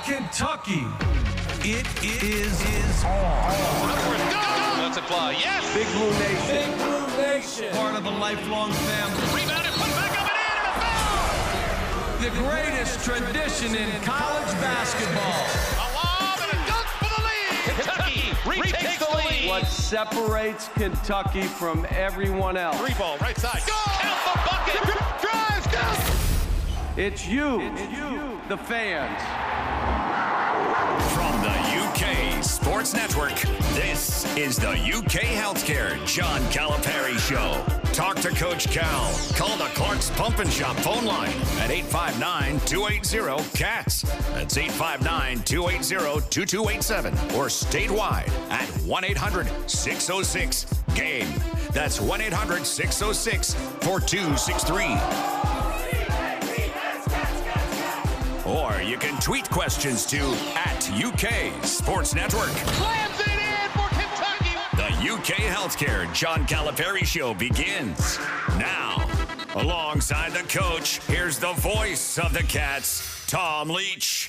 Kentucky. It is on. Let's it fly. Yes! Big Blue Nation. Big Blue Nation. Part of a lifelong family. Rebound and put back up and in. The greatest tradition in college basketball. A lob and a dunk for the lead. Kentucky retakes the lead. What separates Kentucky from everyone else? Three ball, right side. Go! Count the bucket. Drives, down. It's you, the fans. From the UK Sports Network, this is the UK Healthcare John Calipari Show. Talk to Coach Cal. Call the Clark's Pump and Shop phone line at 859-280-CATS. That's 859-280-2287. Or statewide at 1-800-606-GAME. That's 1-800-606-4263. Or you can tweet questions to @UK Sports Network. Slams it in for Kentucky. The UK Healthcare John Calipari Show begins now. Alongside the coach, here's the voice of the Cats, Tom Leach.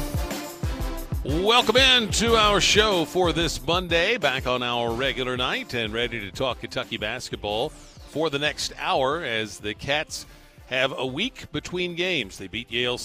Welcome in to our show for this Monday, back on our regular night and ready to talk Kentucky basketball for the next hour as the Cats have a week between games. They beat Yale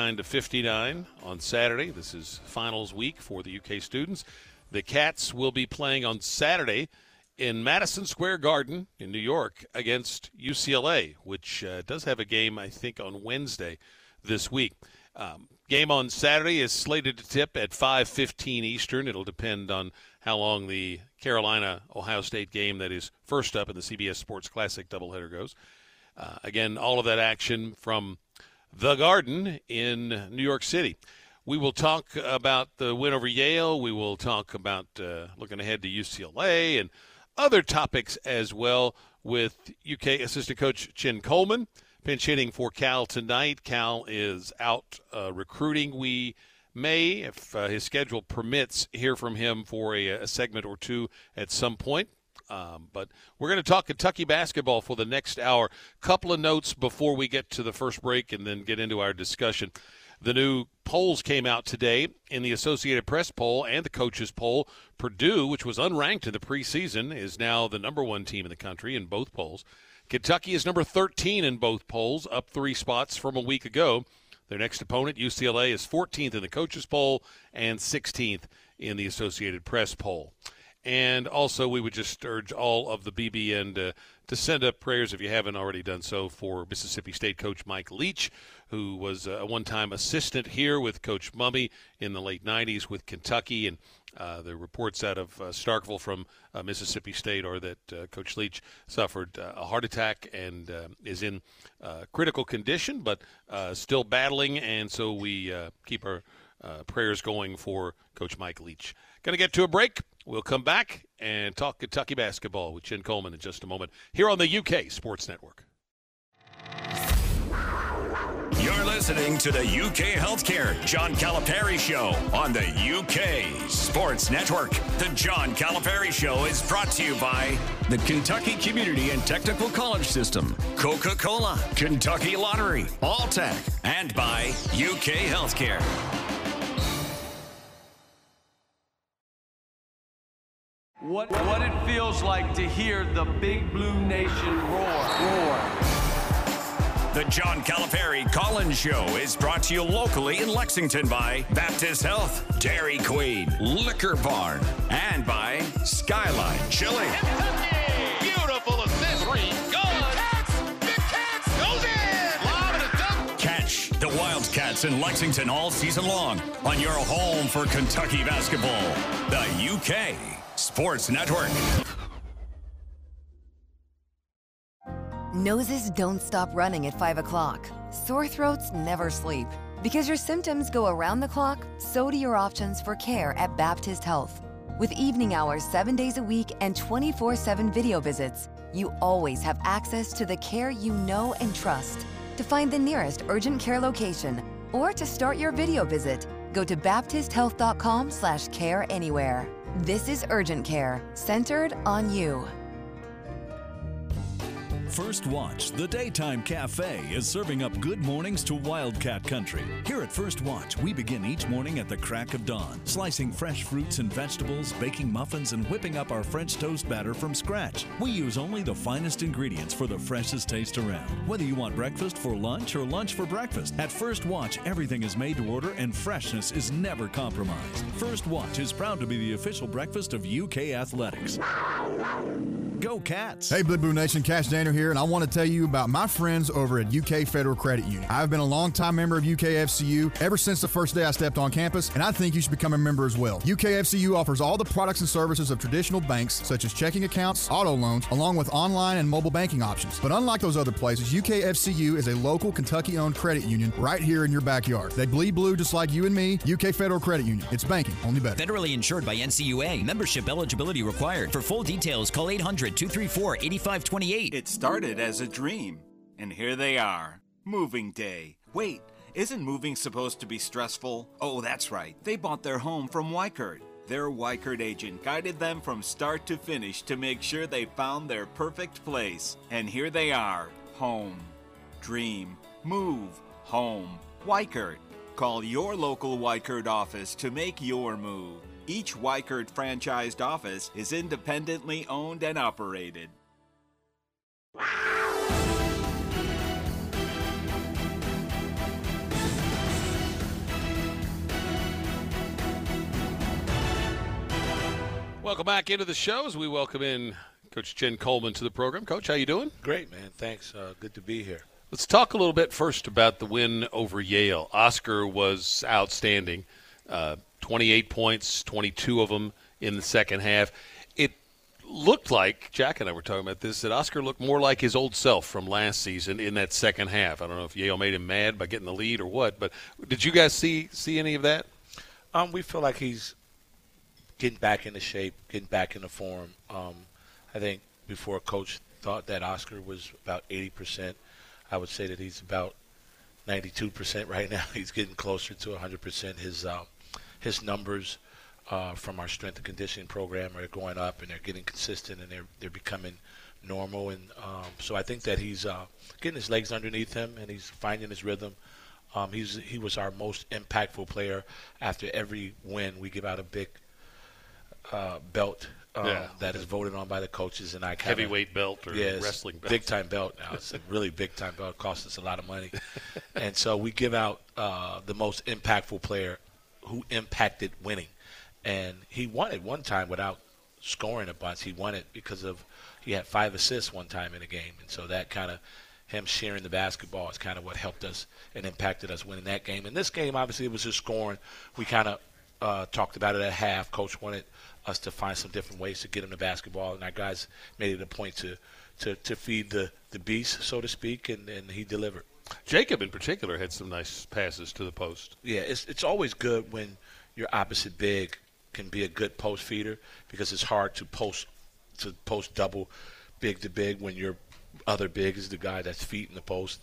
69-59 on Saturday. This is finals week for the UK students. The Cats will be playing on Saturday in Madison Square Garden in New York against UCLA, which does have a game, I think, on Wednesday this week. Game on Saturday is slated to tip at 5:15 Eastern. It'll depend on how long the Carolina-Ohio State game that is first up in the CBS Sports Classic doubleheader goes. Again, all of that action from the Garden in New York City. We will talk about the win over Yale. We will talk about looking ahead to UCLA and other topics as well with UK assistant coach Chin Coleman, pinch hitting for Cal tonight. Cal is out recruiting. We may, if his schedule permits, hear from him for a segment or two at some point. But we're going to talk Kentucky basketball for the next hour. Couple of notes before we get to the first break and then get into our discussion. The new polls came out today in the Associated Press poll and the coaches poll. Purdue, which was unranked in the preseason, is now the number one team in the country in both polls. Kentucky is number 13 in both polls, up 3 spots from a week ago. Their next opponent, UCLA, is 14th in the coaches poll and 16th in the Associated Press poll. And also, we would just urge all of the BBN to send up prayers, if you haven't already done so, for Mississippi State coach Mike Leach, who was a one-time assistant here with Coach Mumme in the late 90s with Kentucky. And the reports out of Starkville from Mississippi State are that Coach Leach suffered a heart attack and is in critical condition, but still battling. And so we keep our prayers going for Coach Mike Leach. Going to get to a break. We'll come back and talk Kentucky basketball with Chin Coleman in just a moment here on the UK Sports Network. You're listening to the UK Healthcare John Calipari Show on the UK Sports Network. The John Calipari Show is brought to you by the Kentucky Community and Technical College System, Coca-Cola, Kentucky Lottery, Alltech, and by UK Healthcare. What it feels like to hear the Big Blue Nation roar. The John Calipari Collins Show is brought to you locally in Lexington by Baptist Health, Dairy Queen, Liquor Barn, and by Skyline Chili. Kentucky! Beautiful assist. 3. Good. Big Cats. Goes in. Lob and a dunk. Catch the Wildcats in Lexington all season long on your home for Kentucky basketball. The UK Sports Network. Noses don't stop running at 5 o'clock. Sore throats never sleep. Because your symptoms go around the clock, so do your options for care at Baptist Health. With evening hours 7 days a week and 24/7 video visits, you always have access to the care you know and trust. To find the nearest urgent care location or to start your video visit, go to baptisthealth.com/care anywhere. This is Urgent Care, centered on you. First Watch, the daytime cafe, is serving up good mornings to Wildcat Country. Here at First Watch, we begin each morning at the crack of dawn, slicing fresh fruits and vegetables, baking muffins, and whipping up our French toast batter from scratch. We use only the finest ingredients for the freshest taste around. Whether you want breakfast for lunch or lunch for breakfast, at First Watch, everything is made to order and freshness is never compromised. First Watch is proud to be the official breakfast of UK Athletics. Go Cats! Hey, Blue Nation, Cash Daniel here, and I want to tell you about my friends over at UK Federal Credit Union. I've been a longtime member of UKFCU ever since the first day I stepped on campus, and I think you should become a member as well. UKFCU offers all the products and services of traditional banks, such as checking accounts, auto loans, along with online and mobile banking options. But unlike those other places, UKFCU is a local Kentucky-owned credit union right here in your backyard. They bleed blue just like you and me. UK Federal Credit Union. It's banking, only better. Federally insured by NCUA. Membership eligibility required. For full details, call 800-234-8528. It started as a dream, and here they are. Moving day. Wait, isn't moving supposed to be stressful? Oh, that's right. They bought their home from Weichert. Their Weichert agent guided them from start to finish to make sure they found their perfect place. And here they are. Home. Dream. Move. Home. Weichert. Call your local Weichert office to make your move. Each Weichert franchised office is independently owned and operated. Welcome back into the show as we welcome in Coach Jen Coleman to the program. Coach, how you doing? Great, man. Thanks. Good to be here. Let's talk a little bit first about the win over Yale. Oscar was outstanding. 28 points, 22 of them in the second half. It looked like, Jack and I were talking about this, that Oscar looked more like his old self from last season in that second half. I don't know if Yale made him mad by getting the lead or what, but did you guys see any of that? We feel like he's getting back into shape, getting back into form. I think before Coach thought that Oscar was about 80%. I would say that he's about 92% right now. He's getting closer to 100%. His numbers from our strength and conditioning program are going up, and they're getting consistent, and they're becoming normal. And so I think that he's getting his legs underneath him, and he's finding his rhythm. He was our most impactful player. After every win, we give out a big belt that is voted on by the coaches, and heavyweight belt or wrestling belt. Big time belt now. It's a really big time belt. It costs us a lot of money. And so we give out the most impactful player who impacted winning. And he won it one time without scoring a bunch. He won it because he had 5 assists one time in a game. And so that kind of him sharing the basketball is kind of what helped us and impacted us winning that game. In this game, obviously, it was just scoring. We kind of talked about it at half. Coach wanted us to find some different ways to get him the basketball, and our guys made it a point to feed the beast, so to speak, and he delivered. Jacob, in particular, had some nice passes to the post. Yeah, it's always good when your opposite big can be a good post feeder, because it's hard to post double big to big when your other big is the guy that's feeding the post.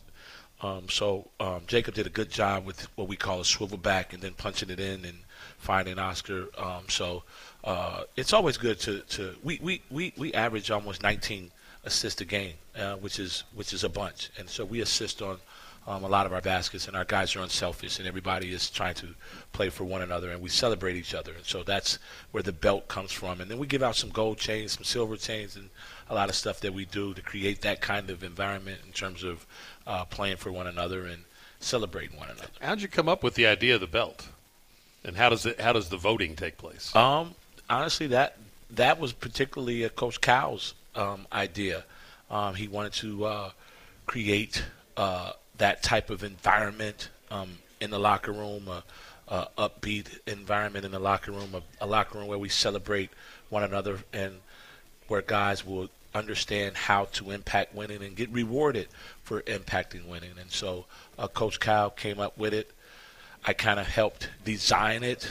So Jacob did a good job with what we call a swivel back and then punching it in and finding Oscar. So it's always good to we average almost 19 assists a game, which is a bunch. And so we assist on a lot of our baskets, and our guys are unselfish, and everybody is trying to play for one another, and we celebrate each other. And so that's where the belt comes from. And then we give out some gold chains, some silver chains, and a lot of stuff that we do to create that kind of environment in terms of playing for one another and celebrating one another. How'd you come up with the idea of the belt? And how does the voting take place? Honestly, that was particularly Coach Cow's idea. He wanted to create that type of environment in the locker room, a upbeat environment in the locker room, a locker room where we celebrate one another and where guys will understand how to impact winning and get rewarded for impacting winning. And so Coach Cow came up with it. I kind of helped design it,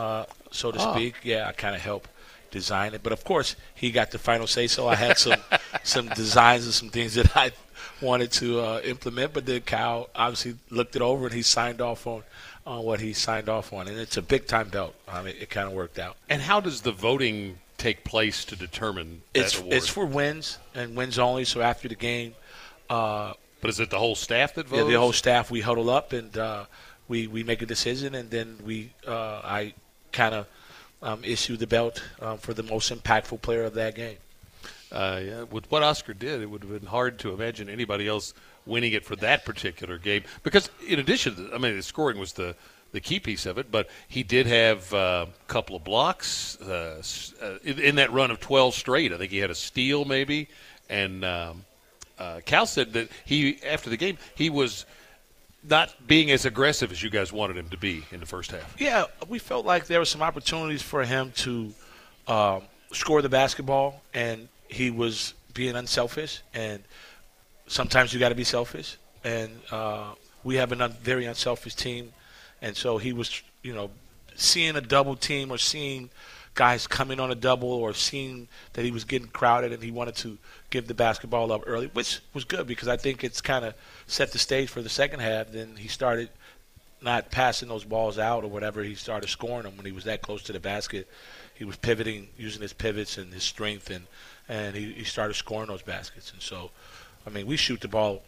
so to speak. Yeah, I kind of helped design it. But, of course, he got the final say, so I had some designs and some things that I wanted to implement. But then Cal obviously looked it over, and he signed off on what he signed off on. And it's a big-time belt. It kind of worked out. And how does the voting take place to determine that award? It's for wins and wins only. So after the game, But is it the whole staff that votes? Yeah, the whole staff. We huddle up and we make a decision, and then I kind of issue the belt for the most impactful player of that game. Yeah, with what Oscar did, it would have been hard to imagine anybody else winning it for that particular game. Because in addition, the scoring was the key piece of it, but he did have a couple of blocks in that run of 12 straight. I think he had a steal maybe, and Cal said that after the game, he was not being as aggressive as you guys wanted him to be in the first half. Yeah, we felt like there were some opportunities for him to score the basketball, and he was being unselfish. And sometimes you got to be selfish, and we have a very unselfish team. And so he was, seeing a double team or seeing guys coming on a double or seeing that he was getting crowded and he wanted to give the basketball up early, which was good because I think it's kind of set the stage for the second half. Then he started not passing those balls out or whatever. He started scoring them when he was that close to the basket. He was pivoting, using his pivots and his strength, and he started scoring those baskets. And so, we shoot the ball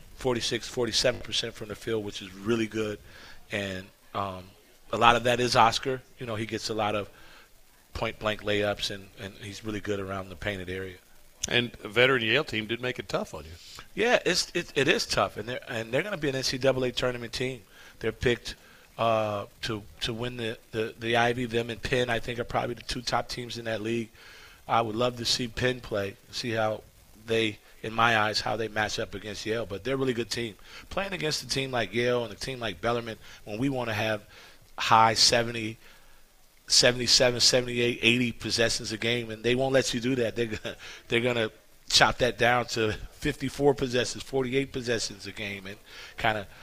47% from the field, which is really good. And a lot of that is Oscar. He gets a lot of point-blank layups, and he's really good around the painted area. And a veteran Yale team did make it tough on you. Yeah, it is tough, and they're going to be an NCAA tournament team. They're picked to win the Ivy. Them and Penn, I think, are probably the two top teams in that league. I would love to see Penn play, see how they, in my eyes, how they match up against Yale. But they're a really good team. Playing against a team like Yale and a team like Bellarmine, when we want to have high 70, 77, 78, 80 possessions a game, and they won't let you do that. They're gonna chop that down to 54 possessions, 48 possessions a game, and kind of,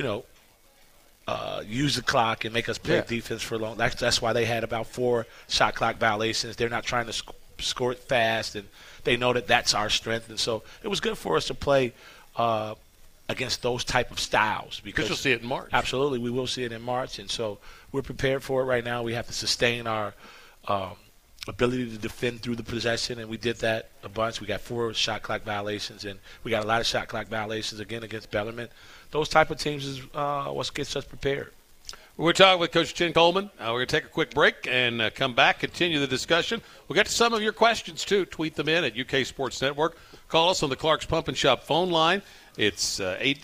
use the clock and make us play defense for long. That's why they had about 4 shot clock violations. They're not trying to score it fast, and they know that that's our strength. And so it was good for us to play against those type of styles. Because you'll see it in March. Absolutely. We will see it in March. And so we're prepared for it right now. We have to sustain our ability to defend through the possession, and we did that a bunch. We got 4 shot clock violations, and we got a lot of shot clock violations again against Bellarmine. Those type of teams is what gets us prepared. We're talking with Coach Chin Coleman. We're going to take a quick break and come back, continue the discussion. We'll get to some of your questions, too. Tweet them in at UK Sports Network. Call us on the Clark's Pump and Shop phone line. It's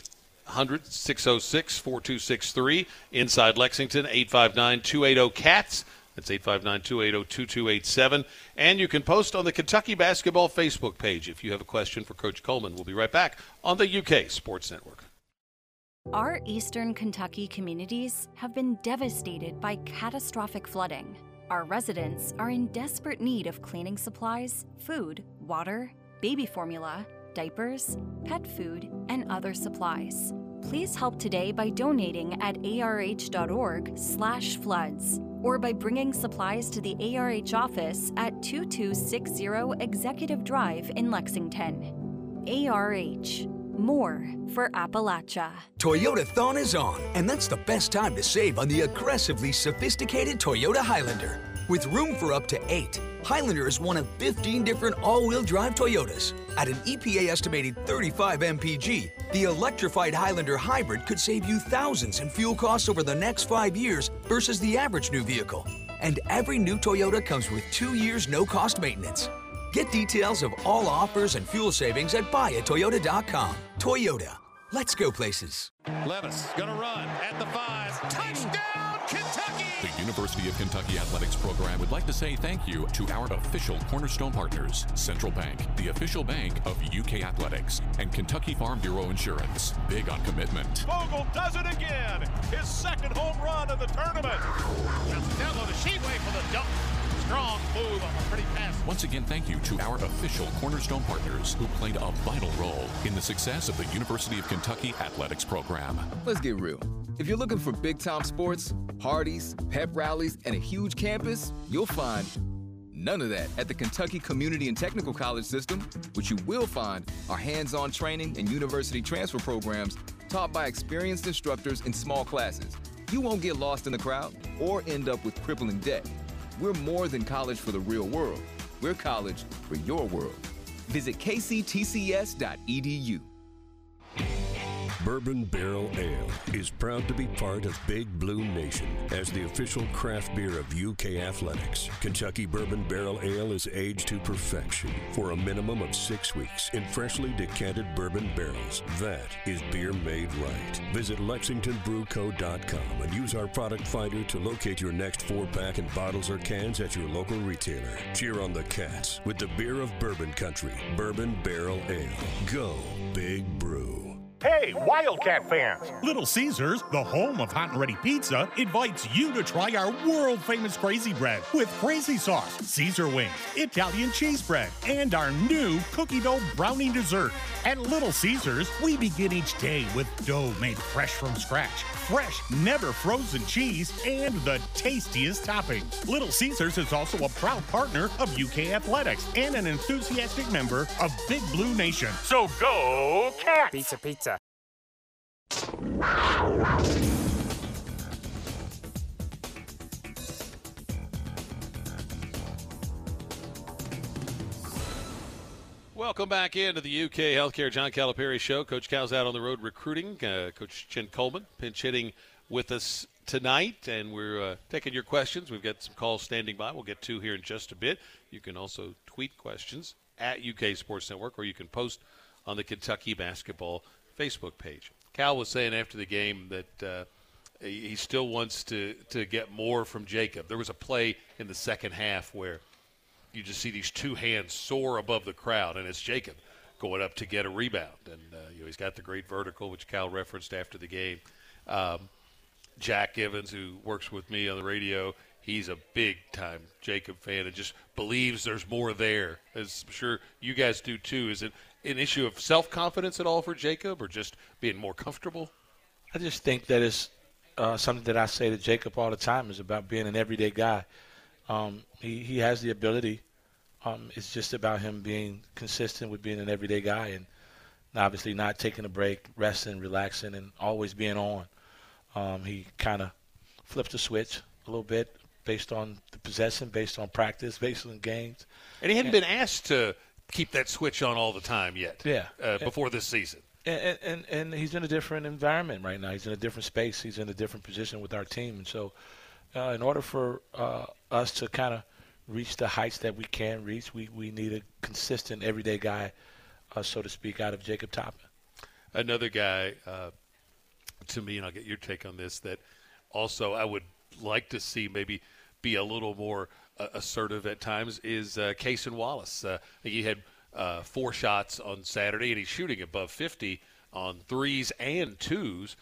800-606-4263. Inside Lexington, 859-280-CATS. That's 859-280-2287. And you can post on the Kentucky Basketball Facebook page if you have a question for Coach Coleman. We'll be right back on the UK Sports Network. Our eastern Kentucky communities have been devastated by catastrophic flooding. Our residents are in desperate need of cleaning supplies, food, water, baby formula, diapers, pet food, and other supplies. Please help today by donating at arh.org/floods or by bringing supplies to the ARH office at 2260 Executive Drive in Lexington. ARH. More for Appalachia. Toyotathon is on, and that's the best time to save on the aggressively sophisticated Toyota Highlander. With room for up to 8, Highlander is one of 15 different all-wheel drive Toyotas. At an EPA-estimated 35 mpg, the electrified Highlander Hybrid could save you thousands in fuel costs over the next 5 years versus the average new vehicle. And every new Toyota comes with 2 years no-cost maintenance. Get details of all offers and fuel savings at buyatoyota.com. Toyota. Let's go places. Levis gonna run at the 5. Touchdown, Kentucky! The University of Kentucky Athletics Program would like to say thank you to our official cornerstone partners, Central Bank, the official bank of UK Athletics, and Kentucky Farm Bureau Insurance. Big on commitment. Vogel does it again! His second home run of the tournament! Just down on the sheetway for the dunk. Strong move on a pretty pass. Once again, thank you to our official cornerstone partners who played a vital role in the success of the University of Kentucky Athletics Program. Let's get real. If you're looking for big-time sports, parties, pep rallies, and a huge campus, you'll find none of that at the Kentucky Community and Technical College System. What you will find are hands-on training and university transfer programs taught by experienced instructors in small classes. You won't get lost in the crowd or end up with crippling debt. We're more than college for the real world. We're college for your world. Visit kctcs.edu. Bourbon Barrel Ale is proud to be part of Big Blue Nation as the official craft beer of UK Athletics. Kentucky Bourbon Barrel Ale is aged to perfection for a minimum of 6 weeks in freshly decanted bourbon barrels. That is beer made right. Visit LexingtonBrewCo.com and use our product finder to locate your next 4-pack in bottles or cans at your local retailer. Cheer on the Cats with the beer of bourbon country, Bourbon Barrel Ale. Go Big Brew. Hey, Wildcat fans! Little Caesars, the home of hot and ready pizza, invites you to try our world-famous Crazy Bread with crazy sauce, Caesar wings, Italian cheese bread, and our new cookie dough brownie dessert. At Little Caesars, we begin each day with dough made fresh from scratch, fresh, never frozen cheese, and the tastiest toppings. Little Caesars is also a proud partner of UK Athletics and an enthusiastic member of Big Blue Nation. So go Cats! Pizza, pizza. Welcome back into the UK Healthcare John Calipari Show. Coach Cal's out on the road recruiting. Coach Chin Coleman pinch hitting with us tonight, and we're taking your questions. We've got some calls standing by. We'll get to here in just a bit. You can also tweet questions at UK Sports Network, or you can post on the Kentucky Basketball Facebook page. Cal was saying after the game that he still wants to get more from Jacob. There was a play in the second half where you just see these two hands soar above the crowd, and it's Jacob going up to get a rebound. And he's got the great vertical, which Cal referenced after the game. Jack Evans, who works with me on the radio, he's a big-time Jacob fan and just believes there's more there, as I'm sure you guys do too. Is it an issue of self-confidence at all for Jacob, or just being more comfortable? I just think that it's something that I say to Jacob all the time is about being an everyday guy. He has the ability. It's just about him being consistent with being an everyday guy and obviously not taking a break, resting, relaxing, and always being on. He kind of flips the switch a little bit based on the possession, based on practice, based on games. And he hadn't been asked to keep that switch on all the time yet. Yeah. Before this season. And he's in a different environment right now. He's in a different space. He's in a different position with our team. And so in order for us to kind of reach the heights that we can reach, we need a consistent everyday guy, so to speak, out of Jacob Toppin. Another guy, to me, and I'll get your take on this, that also I would like to see maybe be a little more assertive at times is Cason Wallace. He had 4 shots on Saturday, and he's shooting above 50 on threes and twos.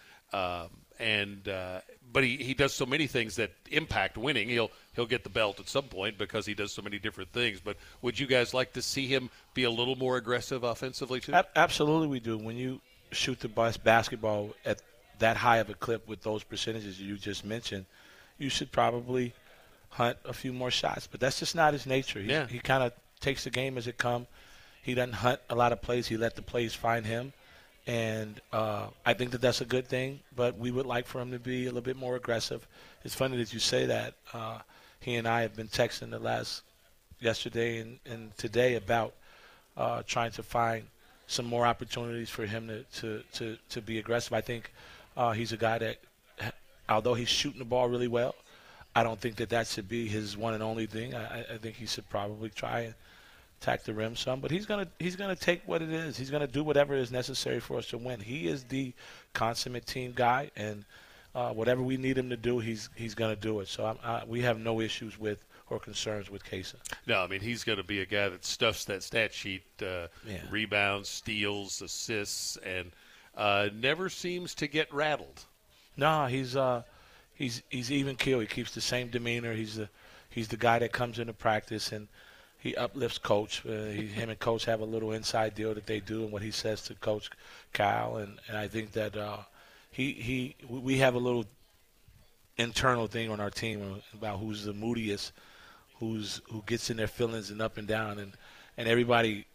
But he does so many things that impact winning. He'll get the belt at some point because he does so many different things. But would you guys like to see him be a little more aggressive offensively too? Absolutely, we do. When you shoot the basketball at that high of a clip with those percentages you just mentioned, you should probably hunt a few more shots. But that's just not his nature. He kind of takes the game as it comes. He doesn't hunt a lot of plays. He let the plays find him. And I think that that's a good thing, but we would like for him to be a little bit more aggressive. It's funny that you say that. He and I have been texting yesterday and today about trying to find some more opportunities for him to be aggressive. I think he's a guy that, although he's shooting the ball really well, I don't think that should be his one and only thing. I think he should probably try and attack the rim some, but he's gonna take what it is. He's gonna do whatever is necessary for us to win. He is the consummate team guy, and whatever we need him to do, he's gonna do it. So we have no issues with or concerns with Cason. No, I mean he's gonna be a guy that stuffs that stat sheet, rebounds, steals, assists, and never seems to get rattled. No, he's even keel. He keeps the same demeanor. He's the guy that comes into practice and he uplifts Coach. Him and Coach have a little inside deal that they do, and what he says to Coach Kyle. And I think that we have a little internal thing on our team about who's the moodiest, who gets in their feelings and up and down, and everybody.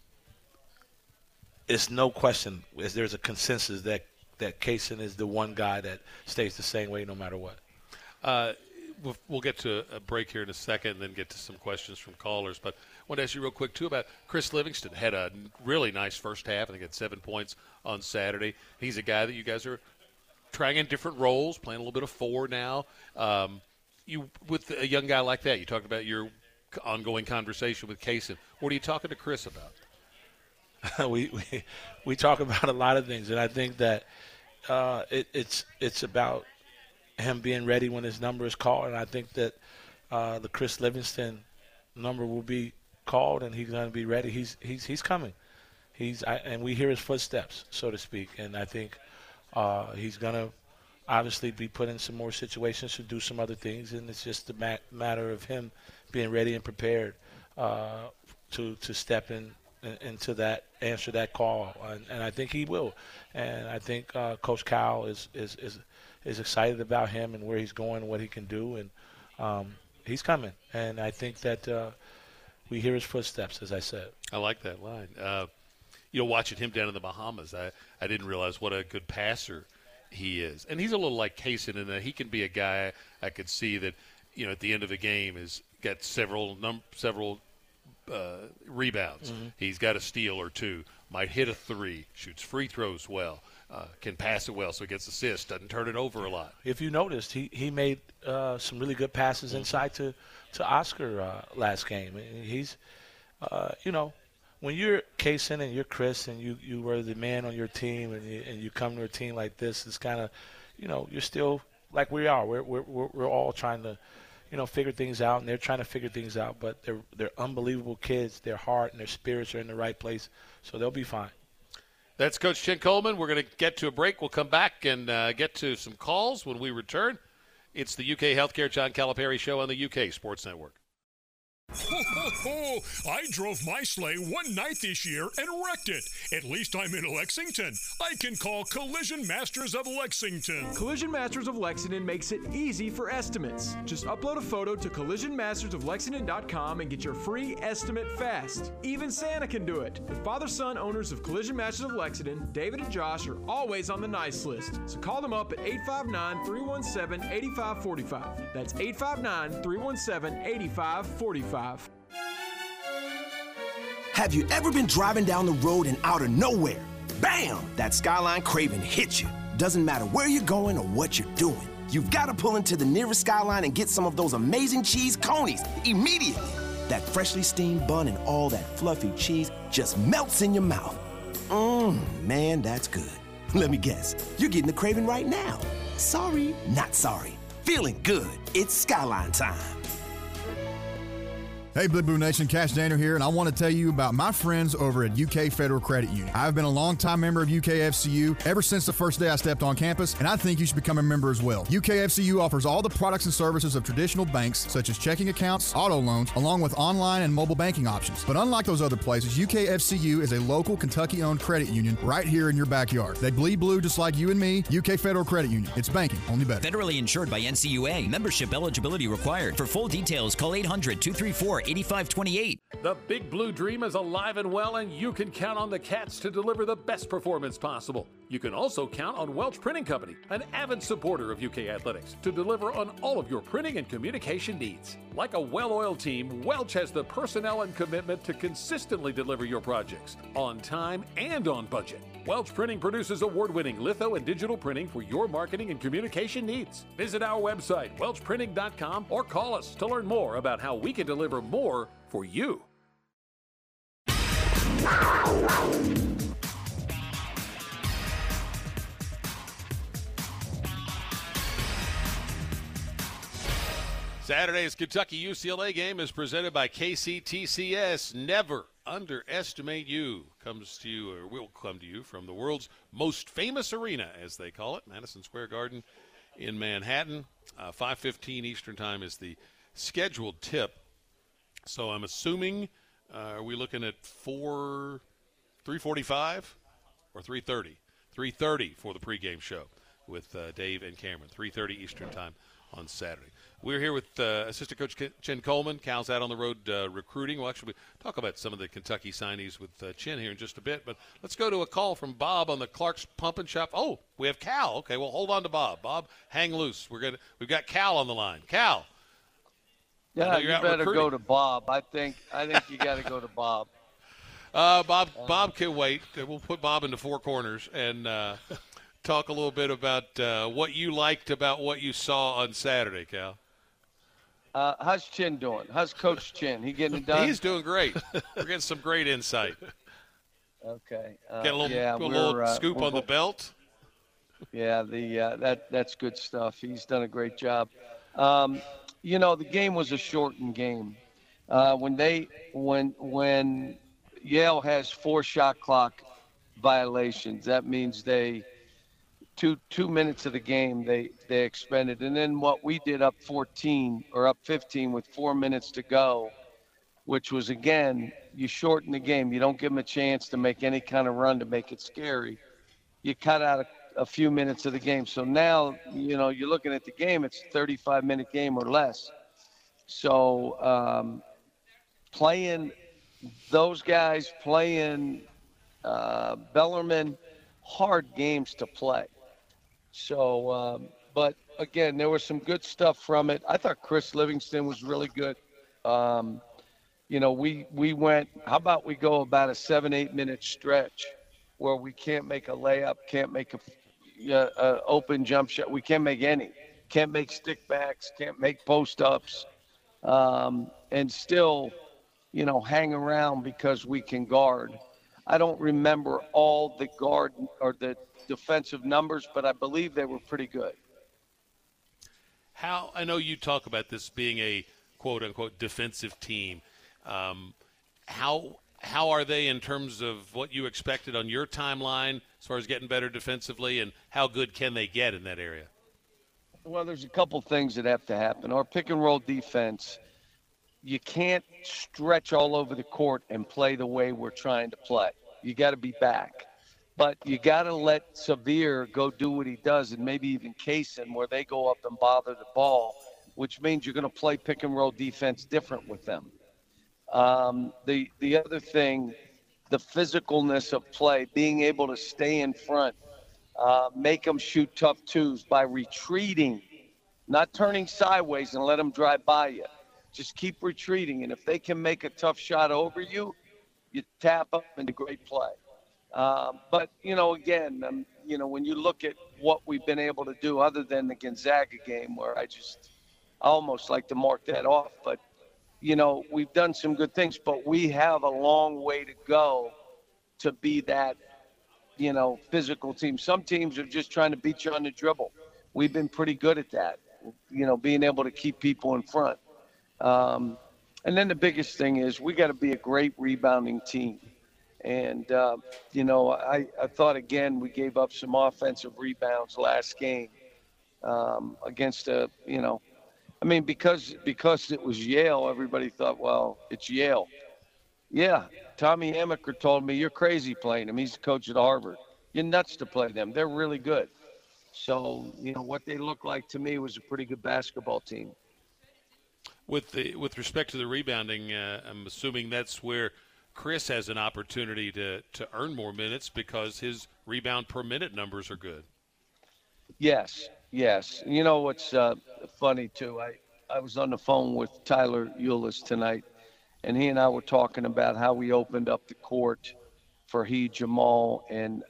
It's no question. There's a consensus that Cason is the one guy that stays the same way no matter what. we'll get to a break here in a second and then get to some questions from callers. But I want to ask you real quick, too, about Chris Livingston. Had a really nice first half. I think had 7 points on Saturday. He's a guy that you guys are trying in different roles, playing a little bit of 4 now. You with a young guy like that, you talked about your ongoing conversation with Kaysen. What are you talking to Chris about? we talk about a lot of things, and I think that it's about him being ready when his number is called, and I think that the Chris Livingston number will be called, and he's going to be ready. He's coming. And we hear his footsteps, so to speak, and I think he's going to obviously be put in some more situations to do some other things, and it's just a matter of him being ready and prepared to step into that, answer that call, and I think he will. And I think Coach Cal is excited about him and where he's going and what he can do, and he's coming. And I think that we hear his footsteps, as I said. I like that line. Watching him down in the Bahamas, I didn't realize what a good passer he is. And he's a little like Kaysen in that he can be a guy I could see that, at the end of a game has got several rebounds. Mm-hmm. He's got a steal or 2, might hit a 3, shoots free throws well, can pass it well so he gets assists, doesn't turn it over a lot. If you noticed, he made some really good passes inside to Oscar last game. He's, when you're Kaysen and you're Chris and you were the man on your team and you come to a team like this, it's kind of, you're still like we are. We're all trying to, figure things out, and they're trying to figure things out. But they're unbelievable kids. Their heart and their spirits are in the right place, so they'll be fine. That's Coach Chen Coleman. We're going to get to a break. We'll come back and get to some calls when we return. It's the UK Healthcare John Calipari Show on the UK Sports Network. Ho, ho, ho! I drove my sleigh one night this year and wrecked it. At least I'm in Lexington. I can call Collision Masters of Lexington. Collision Masters of Lexington makes it easy for estimates. Just upload a photo to collisionmastersoflexington.com and get your free estimate fast. Even Santa can do it. The father-son owners of Collision Masters of Lexington, David and Josh, are always on the nice list. So call them up at 859-317-8545. That's 859-317-8545. Have you ever been driving down the road and out of nowhere, bam, that Skyline Craving hits you? Doesn't matter where you're going or what you're doing. You've got to pull into the nearest Skyline and get some of those amazing cheese conies immediately. That freshly steamed bun and all that fluffy cheese just melts in your mouth. Man, that's good. Let me guess, you're getting the craving right now. Sorry, not sorry. Feeling good. It's Skyline time. Hey, Big Blue Nation, Cash Daniel here, and I want to tell you about my friends over at UK Federal Credit Union. I've been a longtime member of UKFCU ever since the first day I stepped on campus, and I think you should become a member as well. UKFCU offers all the products and services of traditional banks, such as checking accounts, auto loans, along with online and mobile banking options. But unlike those other places, UKFCU is a local Kentucky-owned credit union right here in your backyard. They bleed blue just like you and me. UK Federal Credit Union. It's banking, only better. Federally insured by NCUA. Membership eligibility required. For full details, call 800-234-8528. The Big Blue Dream is alive and well, and you can count on the Cats to deliver the best performance possible. You can also count on Welch Printing Company, an avid supporter of UK Athletics, to deliver on all of your printing and communication needs. Like a well-oiled team, Welch has the personnel and commitment to consistently deliver your projects on time and on budget. Welch Printing produces award-winning litho and digital printing for your marketing and communication needs. Visit our website, welchprinting.com, or call us to learn more about how we can deliver more for you. Saturday's Kentucky-UCLA game is presented by KCTCS. Never underestimate you. Comes to you, or will come to you, from the world's most famous arena, as they call it, Madison Square Garden in Manhattan. 5:15 Eastern Time is the scheduled tip. So I'm assuming, are we looking at 3:45 or 3:30? 3:30 for the pregame show with Dave and Cameron. 3:30 Eastern Time on Saturday. We're here with Assistant Coach Chen Coleman. Cal's out on the road recruiting. We'll actually talk about some of the Kentucky signees with Chen here in just a bit. But let's go to a call from Bob on the Clark's Pump and Shop. Oh, we have Cal. Okay, well, hold on to Bob. Bob, hang loose. We've got Cal on the line. Cal, Yeah, you better go to Bob. I think you got to go to Bob. Bob can wait. We'll put Bob into Four Corners and talk a little bit about what you liked about what you saw on Saturday, Cal. How's Chin doing? How's Coach Chin? He getting it done? He's doing great. We're getting some great insight. Okay. Get a little scoop on the belt. Yeah, that's good stuff. He's done a great job. The game was a shortened game. When Yale has 4 shot clock violations, that means they two minutes of the game they expended, and then what we did up 14 or up 15 with 4 minutes to go, which was, again, you shorten the game. You don't give them a chance to make any kind of run to make it scary. You cut out a few minutes of the game. So now, you're looking at the game, it's a 35-minute game or less. So playing those guys, playing Bellarmine, hard games to play. So, but again, there was some good stuff from it. I thought Chris Livingston was really good. We went, how about we go about a 7-8 minute stretch where we can't make a layup, can't make a open jump shot. We can't make any. Can't make stick backs, can't make post ups, and still, hang around because we can guard. I don't remember all the guard or the defensive numbers, but I believe they were pretty good. I know you talk about this being a quote-unquote defensive team. How are they in terms of what you expected on your timeline as far as getting better defensively, and how good can they get in that area? Well, there's a couple things that have to happen. Our pick-and-roll defense, you can't stretch all over the court and play the way we're trying to play. You got to be back. But you got to let Severe go do what he does, and maybe even Kaysen, where they go up and bother the ball, which means you're going to play pick-and-roll defense different with them. The other thing, the physicalness of play, being able to stay in front, make them shoot tough twos by retreating, not turning sideways and let them drive by you. Just keep retreating, and if they can make a tough shot over you, you tap up into great play. But, again, when you look at what we've been able to do other than the Gonzaga game, where I almost like to mark that off, but we've done some good things, but we have a long way to go to be that, physical team. Some teams are just trying to beat you on the dribble. We've been pretty good at that, being able to keep people in front. And then the biggest thing is we got to be a great rebounding team. And, I thought, again, we gave up some offensive rebounds last game against because it was Yale, everybody thought, well, it's Yale. Yeah, Tommy Amaker told me, you're crazy playing him. He's the coach at Harvard. You're nuts to play them. They're really good. So, what they looked like to me was a pretty good basketball team. With respect to the rebounding, I'm assuming that's where Chris has an opportunity to earn more minutes because his rebound per minute numbers are good. Yes. What's funny, too, I was on the phone with Tyler Eulis tonight, and he and I were talking about how we opened up the court for Jamal, and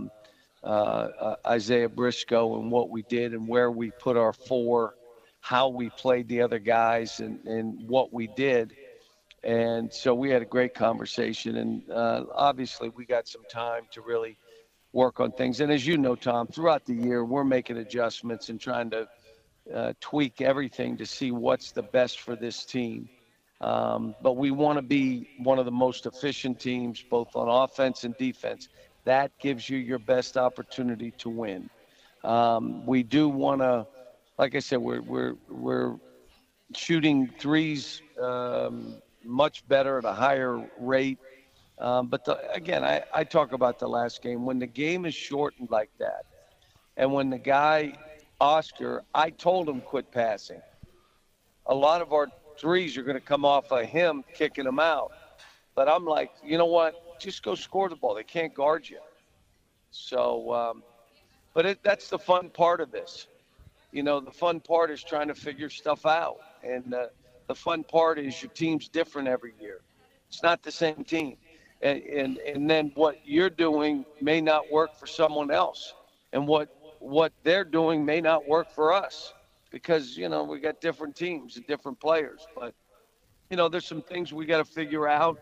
Isaiah Briscoe, and what we did and where we put our 4, how we played the other guys, and what we did. And so we had a great conversation, and obviously we got some time to really work on things. And as you know, Tom, throughout the year, we're making adjustments and trying to tweak everything to see what's the best for this team. But we want to be one of the most efficient teams, both on offense and defense. That gives you your best opportunity to win. We do want to, like I said, we're shooting threes much better at a higher rate. But again, I talk about the last game. When the game is shortened like that, and when the guy, Oscar, I told him quit passing. A lot of our threes are going to come off of him kicking them out. But I'm like, you know what? Just go score the ball. They can't guard you. So, that's the fun part of this. The fun part is trying to figure stuff out. And the fun part is your team's different every year. It's not the same team. And then what you're doing may not work for someone else. And what they're doing may not work for us because, you know, we got different teams and different players. But, you know, there's some things we got to figure out.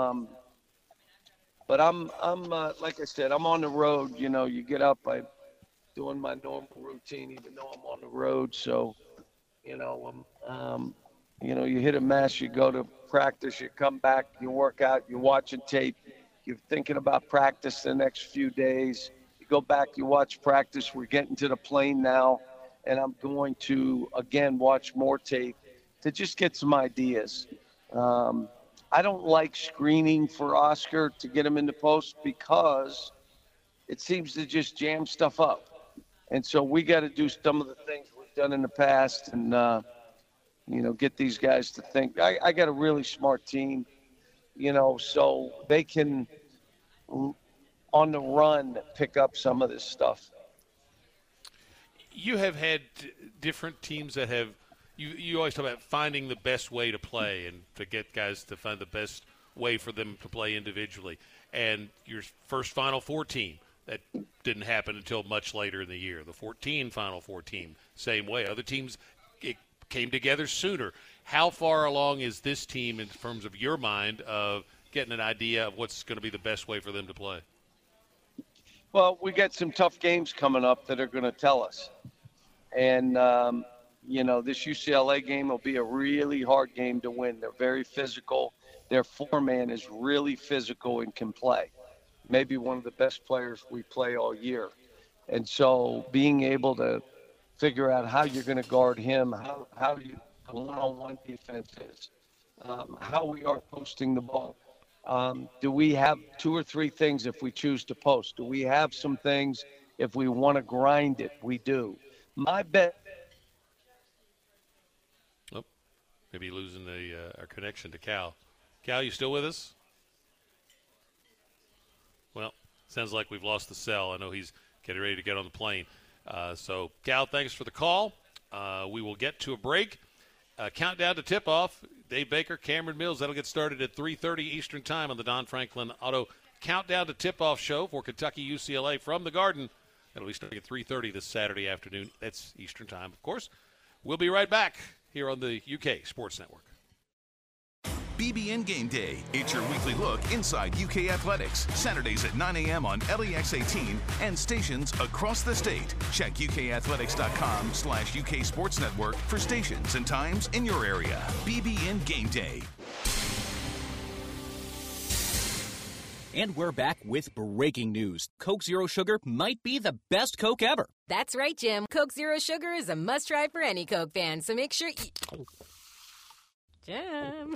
But I'm like I said, I'm on the road. You know, you get up, I'm doing my normal routine, even though I'm on the road. So, you know, you know, you hit a mess, you go to practice, you come back, you work out, you're watching tape, you're thinking about practice the next few days. You go back, you watch practice. We're getting to the plane now, and I'm going to, again, watch more tape to just get some ideas. I don't like screening for Oscar to get him in the post because it seems to just jam stuff up. And so we got to do some of the things we've done in the past and, you know, get these guys to think. I got a really smart team, you know, so they can, on the run, pick up some of this stuff. You have had different teams that have you always talk about finding the best way to play and to get guys to find the best way for them to play individually. And your first Final Four team, that didn't happen until much later in the year. The 14 Final Four team, same way. Other teams, it came together sooner. How far along is this team in terms of your mind of getting an idea of what's going to be the best way for them to play? Well, we got some tough games coming up that are going to tell us. And, you know, this UCLA game will be a really hard game to win. They're very physical. Their four-man is really physical and can play. Maybe one of the best players we play all year. And so being able to figure out how you're going to guard him, how you one-on-one defense is, how we are posting the ball. Do we have two or three things if we choose to post? Do we have some things if we want to grind it? We do. My bet. Oh, maybe losing our connection to Cal. Cal, you still with us? Well, sounds like we've lost the cell. I know he's getting ready to get on the plane. So, Cal, thanks for the call. We will get to a break. Countdown to tip-off. Dave Baker, Cameron Mills. That'll get started at 3:30 Eastern Time on the Don Franklin Auto Countdown to Tip-Off show for Kentucky UCLA from the Garden. That'll be starting at 3:30 this Saturday afternoon. That's Eastern Time, of course. We'll be right back here on the UK Sports Network. BBN Game Day. It's your weekly look inside UK athletics. Saturdays at 9 a.m. on LEX 18 and stations across the state. Check ukathletics.com/UK Sports Network for stations and times in your area. BBN Game Day. And we're back with breaking news. Coke Zero Sugar might be the best Coke ever. That's right, Jim. Coke Zero Sugar is a must-try for any Coke fan, so make sure you... Jim.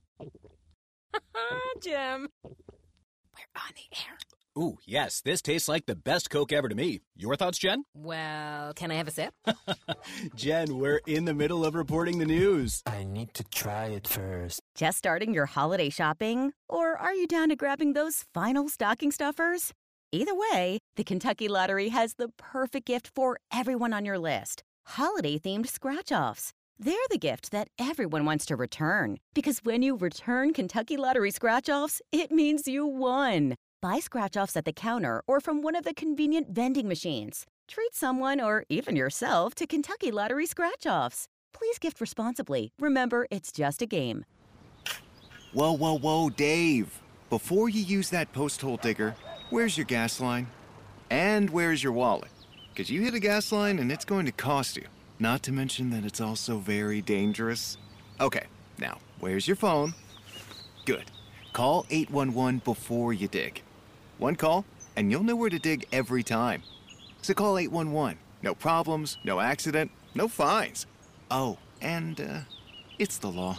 Jim. We're on the air. Ooh, yes, this tastes like the best Coke ever to me. Your thoughts, Jen? Well, can I have a sip? Jen, we're in the middle of reporting the news. I need to try it first. Just starting your holiday shopping? Or are you down to grabbing those final stocking stuffers? Either way, the Kentucky Lottery has the perfect gift for everyone on your list. Holiday-themed scratch-offs. They're the gift that everyone wants to return. Because when you return Kentucky Lottery scratch-offs, it means you won. Buy scratch-offs at the counter or from one of the convenient vending machines. Treat someone or even yourself to Kentucky Lottery scratch-offs. Please gift responsibly. Remember, it's just a game. Whoa, Dave. Before you use that post hole digger, where's your gas line? And where's your wallet? Because you hit a gas line and it's going to cost you. Not to mention that it's also very dangerous. Okay, now, where's your phone? Good. Call 811 before you dig. One call, and you'll know where to dig every time. So call 811. No problems, no accident, no fines. Oh, and it's the law.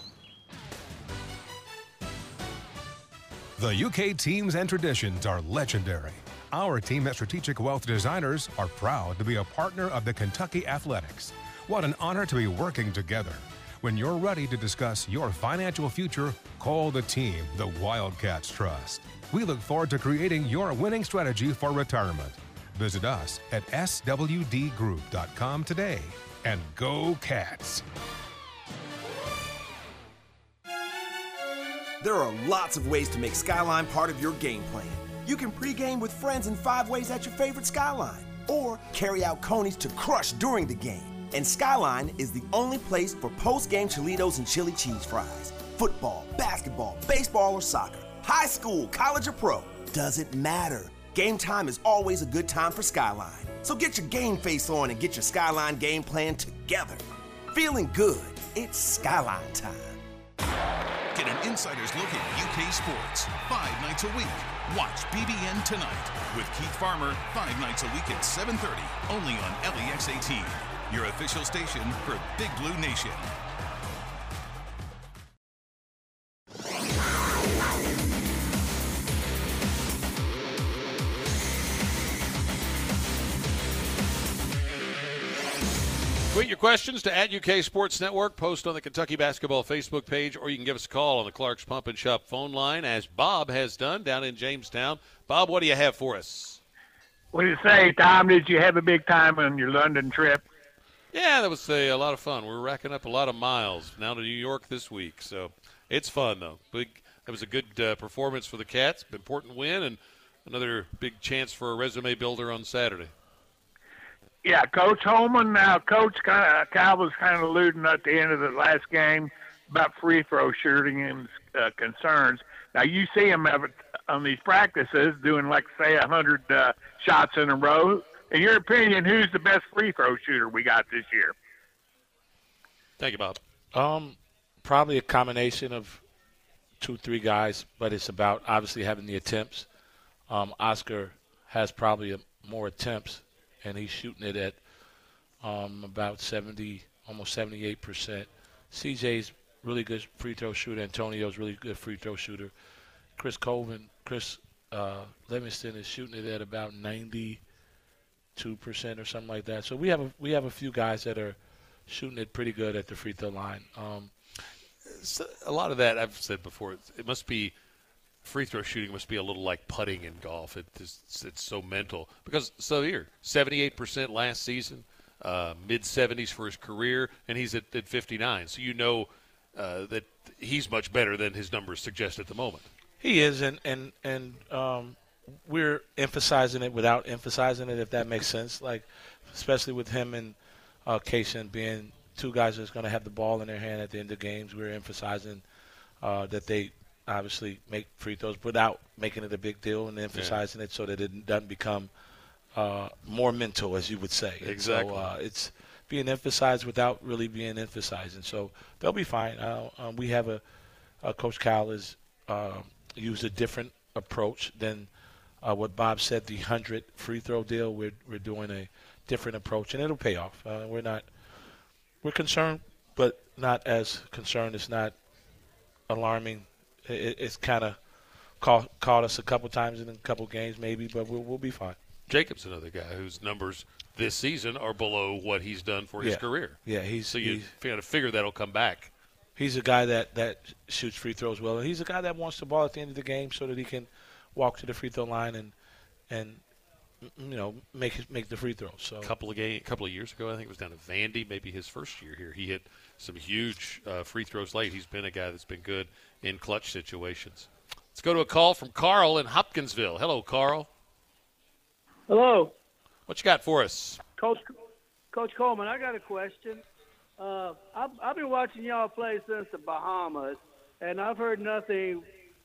The UK teams and traditions are legendary. Our team at Strategic Wealth Designers are proud to be a partner of the Kentucky Athletics. What an honor to be working together. When you're ready to discuss your financial future, call the team the Wildcats trust. We look forward to creating your winning strategy for retirement. Visit us at swdgroup.com today and go Cats. There are lots of ways to make Skyline part of your game plan. You can pregame with friends in 5 ways at your favorite Skyline, or carry out conies to crush during the game. And Skyline is the only place for post-game Cholitos and chili cheese fries. Football, basketball, baseball, or soccer, high school, college, or pro, doesn't matter. Game time is always a good time for Skyline. So get your game face on and get your Skyline game plan together. Feeling good? It's Skyline time. Get an insider's look at UK sports 5 nights a week. Watch BBN Tonight with Keith Farmer 5 nights a week at 7:30, only on LEX 18, your official station for Big Blue Nation. Tweet your questions to @UK Sports Network. Post on the Kentucky Basketball Facebook page, or you can give us a call on the Clark's Pump and Shop phone line, as Bob has done down in Jamestown. Bob, what do you have for us? What do you say, Tom? Did you have a big time on your London trip? Yeah, that was a lot of fun. We're racking up a lot of miles now to New York this week, so it's fun, though. That was a good performance for the Cats, important win, and another big chance for a resume builder on Saturday. Yeah, Coach Holman. Coach Kyle was kind of alluding at the end of the last game about free throw shooting and concerns. Now, you see him on these practices doing, like, say, 100 shots in a row. In your opinion, who's the best free throw shooter we got this year? Thank you, Bob. Probably a combination of 2-3 guys, but it's about obviously having the attempts. Oscar has probably more attempts, and he's shooting it at about 70, almost 78%. CJ's really good free throw shooter. Antonio's really good free throw shooter. Chris Livingston is shooting it at about 92% or something like that. So we have a few guys that are shooting it pretty good at the free throw line. So a lot of that, I've said before, it must be free throw shooting must be a little like putting in golf. It's so mental. Because here, 78% last season, mid-70s for his career, and he's at 59. So you know that he's much better than his numbers suggest at the moment. He is, and we're emphasizing it without emphasizing it, if that makes sense. Like, especially with him and Kayshawn being two guys that's going to have the ball in their hand at the end of games, we're emphasizing that they obviously make free throws without making it a big deal, and emphasizing it so that it doesn't become more mental, as you would say. Exactly. So it's being emphasized without really being emphasized, and so they'll be fine. We have Coach Cal has used a different approach than what Bob said, the 100 free throw deal. We're doing a different approach, and it'll pay off. We're concerned, but not as concerned. It's not alarming. It's kind of caught us a couple times in a couple games maybe, but we'll be fine. Jacob's another guy whose numbers this season are below what he's done for his career. Yeah, you got to figure that'll come back. He's a guy that shoots free throws well, and he's a guy that wants the ball at the end of the game so that he can walk to the free throw line and make the free throws. So a couple of years ago, I think it was down to Vandy, maybe his first year here. He hit some huge free throws late. He's been a guy that's been good in clutch situations. Let's go to a call from Carl in Hopkinsville. Hello, Carl. Hello. What you got for us? Coach Coleman, I got a question. I've been watching y'all play since the Bahamas, and I've heard nothing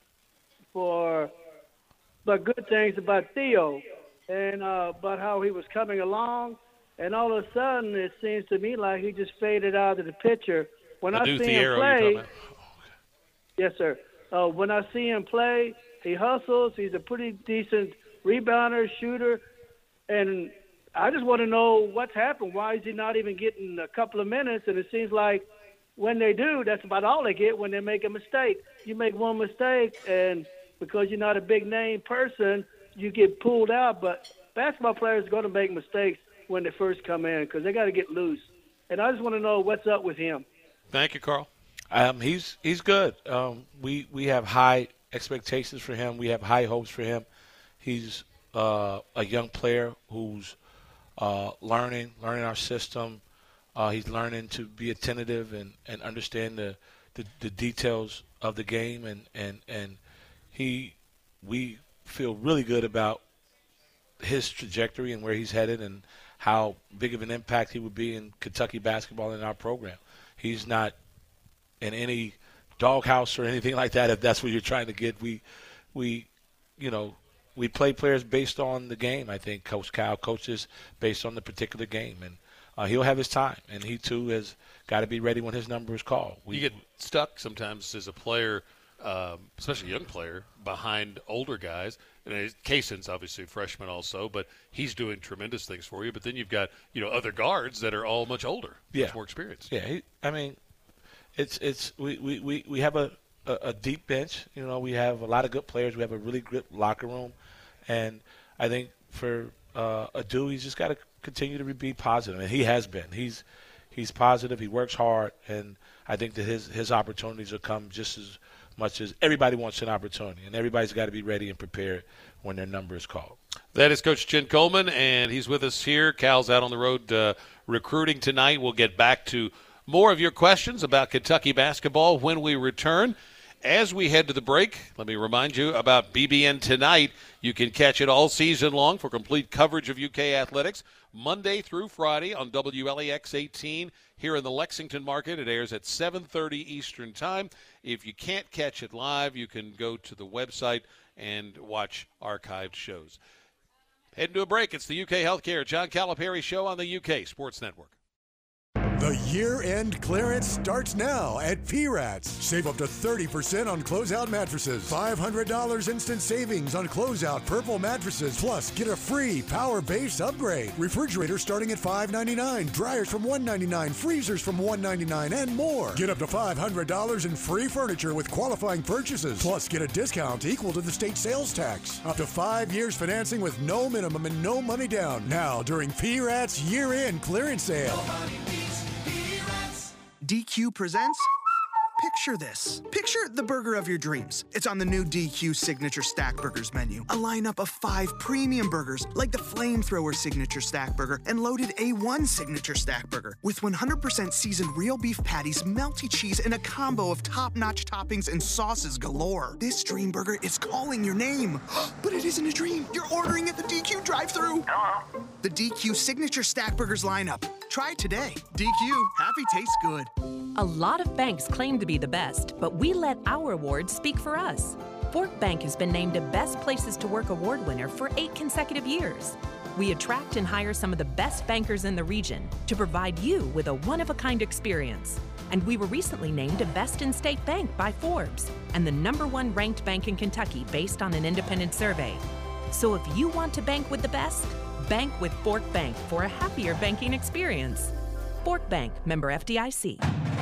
but good things about Theo and about how he was coming along. And all of a sudden, it seems to me like he just faded out of the picture. When I see him play, yes, sir. When I see him play, he hustles. He's a pretty decent rebounder, shooter, and I just want to know what's happened. Why is he not even getting a couple of minutes? And it seems like when they do, that's about all they get when they make a mistake. You make one mistake, and because you're not a big-name person, you get pulled out. But basketball players are going to make mistakes when they first come in because they got to get loose. And I just want to know what's up with him. Thank you, Carl. He's good. We have high expectations for him. We have high hopes for him. He's a young player who's learning our system. He's learning to be attentive and understand the details of the game, and we feel really good about his trajectory and where he's headed and how big of an impact he would be in Kentucky basketball in our program. He's not in any doghouse or anything like that, if that's what you're trying to get. We play players based on the game. I think Coach Cal coaches based on the particular game, and he'll have his time. And he too has got to be ready when his number is called. You get stuck sometimes as a player, especially a young player, behind older guys. And Kaysen's obviously a freshman also, but he's doing tremendous things for you. But then you've got other guards that are all much older, much more experienced. Yeah, we have a deep bench. We have a lot of good players. We have a really good locker room, and I think for Adu, he's just got to continue to be positive, and he has been. He's positive. He works hard, and I think that his opportunities will come just as much as everybody wants an opportunity, and everybody's got to be ready and prepared when their number is called. That is Coach Jen Coleman, and he's with us here. Cal's out on the road recruiting tonight. We'll get back to more of your questions about Kentucky basketball when we return. As we head to the break, let me remind you about BBN Tonight. You can catch it all season long for complete coverage of UK athletics, Monday through Friday on WLEX 18 here in the Lexington market. It airs at 7:30 Eastern Time. If you can't catch it live, you can go to the website and watch archived shows. Heading to a break. It's the UK Healthcare John Calipari Show on the UK Sports Network. The year-end clearance starts now at P-Rats. Save up to 30% on closeout mattresses. $500 instant savings on closeout purple mattresses. Plus, get a free power base upgrade. Refrigerators starting at $5.99. Dryers from $1.99. Freezers from $1.99 and more. Get up to $500 in free furniture with qualifying purchases. Plus, get a discount equal to the state sales tax. Up to 5 years financing with no minimum and no money down. Now, during P-Rats year-end clearance sale. DQ presents Picture this. Picture the burger of your dreams. It's on the new DQ Signature Stack Burgers menu. A lineup of 5 premium burgers like the Flamethrower Signature Stack Burger and Loaded A1 Signature Stack Burger with 100% seasoned real beef patties, melty cheese, and a combo of top-notch toppings and sauces galore. This dream burger is calling your name. But it isn't a dream. You're ordering at the DQ drive-thru. The DQ Signature Stack Burgers lineup. Try it today. DQ. Happy tastes good. A lot of banks claim to be the best, but we let our awards speak for us. Fork Bank has been named a Best Places to Work award winner for 8 consecutive years. We attract and hire some of the best bankers in the region to provide you with a one-of-a-kind experience. And we were recently named a Best in State Bank by Forbes and the #1 ranked bank in Kentucky based on an independent survey. So if you want to bank with the best, bank with Fork Bank for a happier banking experience. Fork Bank, member FDIC.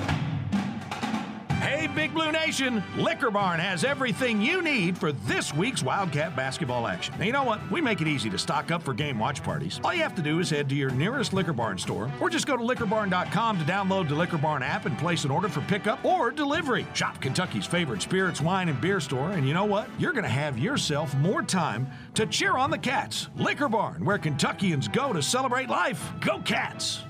Hey, Big Blue Nation, Liquor Barn has everything you need for this week's Wildcat basketball action. Now, you know what? We make it easy to stock up for game watch parties. All you have to do is head to your nearest Liquor Barn store or just go to liquorbarn.com to download the Liquor Barn app and place an order for pickup or delivery. Shop Kentucky's favorite spirits, wine, and beer store, and you know what? You're going to have yourself more time to cheer on the Cats. Liquor Barn, where Kentuckians go to celebrate life. Go Cats!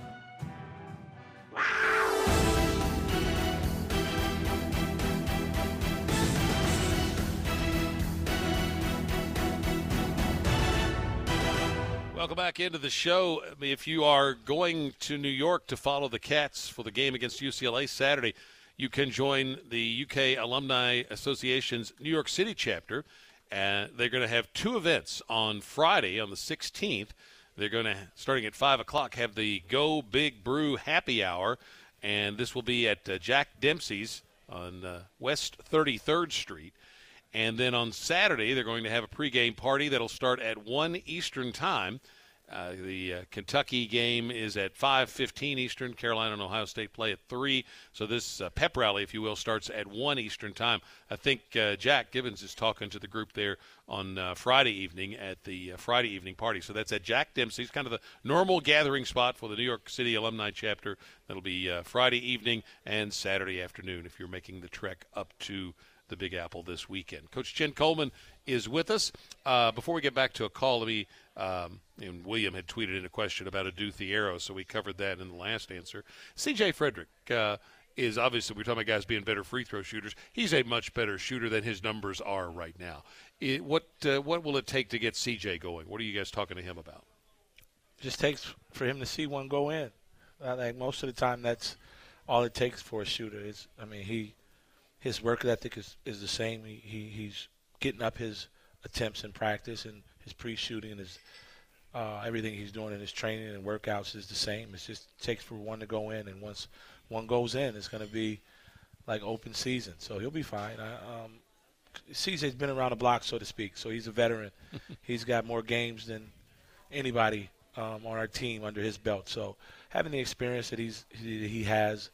Welcome back into the show. If you are going to New York to follow the Cats for the game against UCLA Saturday, you can join the UK Alumni Association's New York City chapter. They're going to have 2 events on Friday, on the 16th. They're going to, starting at 5 o'clock, have the Go Big Brew Happy Hour, and this will be at Jack Dempsey's on West 33rd Street. And then on Saturday, they're going to have a pregame party that'll start at 1 Eastern Time. The Kentucky game is at 5:15 Eastern. Carolina and Ohio State play at 3. So this pep rally, if you will, starts at 1 Eastern Time. I think Jack Gibbons is talking to the group there on Friday evening at the Friday evening party. So that's at Jack Dempsey's, kind of the normal gathering spot for the New York City Alumni chapter. That'll be Friday evening and Saturday afternoon if you're making the trek up to the Big Apple this weekend. Coach Jen Coleman is with us. Before we get back to a call, let me and William had tweeted in a question about Adu Thiero, so we covered that in the last answer. C.J. Frederick, is obviously we're talking about guys being better free throw shooters. He's a much better shooter than his numbers are right now. What will it take to get CJ going? What are you guys talking to him about? Just takes for him to see one go in. I think most of the time that's all it takes for a shooter. His work ethic is the same. He's getting up his attempts in practice, and his pre-shooting and his everything he's doing in his training and workouts is the same. It just takes for one to go in, and once one goes in, it's going to be like open season. So he'll be fine. CJ's been around the block, so to speak, so he's a veteran. He's got more games than anybody on our team under his belt. So having the experience that he has,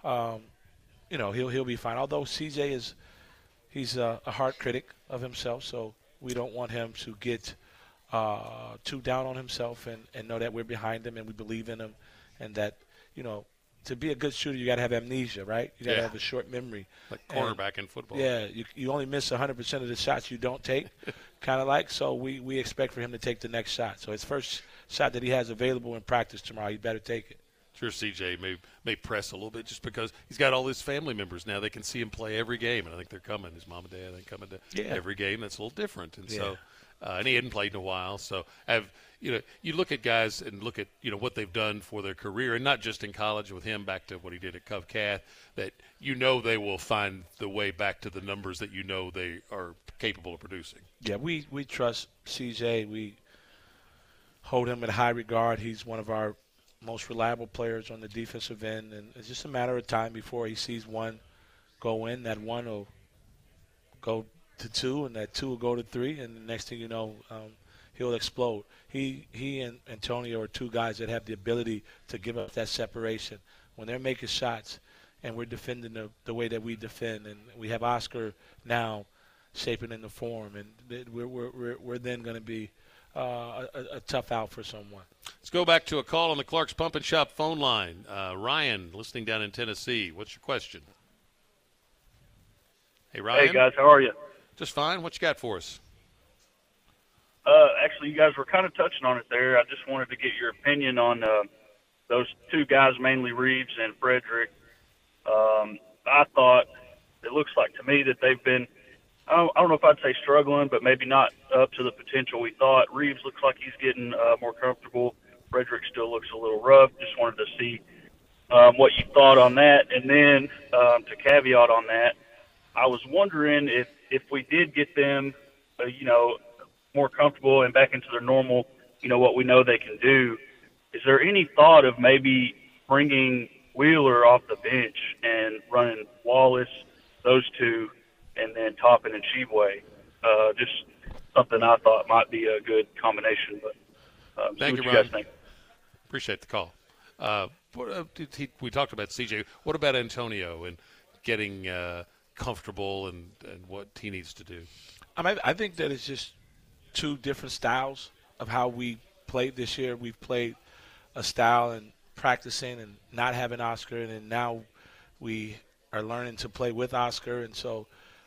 he'll be fine. Although CJ he's a hard critic of himself, so we don't want him to get too down on himself, and know that we're behind him and we believe in him, and that, to be a good shooter, you got to have amnesia, right? You got to have a short memory. Like cornerback in football. Yeah, you only miss 100% of the shots you don't take, kind of like. So we expect for him to take the next shot. So his first shot that he has available in practice tomorrow, he better take it. Sure, CJ may press a little bit just because he's got all his family members now. They can see him play every game, and I think they're coming. His mom and dad, I think, coming to every game. That's a little different, and so and he hadn't played in a while. So you look at guys and look at what they've done for their career, and not just in college with him. Back to what he did at Cov-Cath, that they will find the way back to the numbers that they are capable of producing. Yeah, we trust CJ. We hold him in high regard. He's one of our most reliable players on the defensive end, and it's just a matter of time before he sees one go in. That one will go to two, and that two will go to three, and the next thing you know, he'll explode. He and Antonio are two guys that have the ability to give up that separation when they're making shots, and we're defending the way that we defend, and we have Oscar now shaping in the form, and we're then going to be a tough out for someone. Let's go back to a call on the Clark's Pump and Shop phone line. Ryan, listening down in Tennessee. What's your question? Hey, Ryan. Hey, guys. How are you? Just fine. What you got for us? Actually, you guys were kind of touching on it there. I just wanted to get your opinion on those two guys, mainly Reeves and Frederick. I thought it looks like to me that they've been I don't know if I'd say struggling, but maybe not up to the potential we thought. Reeves looks like he's getting more comfortable. Frederick still looks a little rough. Just wanted to see what you thought on that. And then to caveat on that, I was wondering if we did get them, more comfortable and back into their normal, what we know they can do, is there any thought of maybe bringing Wheeler off the bench and running Wallace, those two, and then Toppin and Sheboy? Just something I thought might be a good combination. But thank you, guys think. Appreciate the call. We talked about CJ. What about Antonio and getting comfortable and what he needs to do? I think that it's just two different styles of how we played this year. We've played a style and practicing and not having Oscar, and then now we are learning to play with Oscar. And so